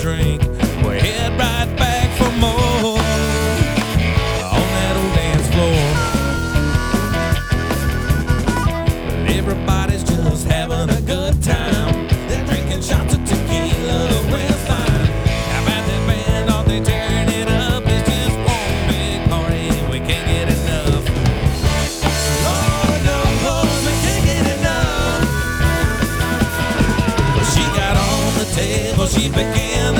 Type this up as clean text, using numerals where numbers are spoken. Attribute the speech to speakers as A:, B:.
A: drink. We head right back for more on that old dance floor. Everybody's just having a good time. They're drinking shots of tequila, real fine. How about that band? All they tearing it up. It's just one big party. We can't get enough. Lord knows we can't get enough. But she got on the table. She began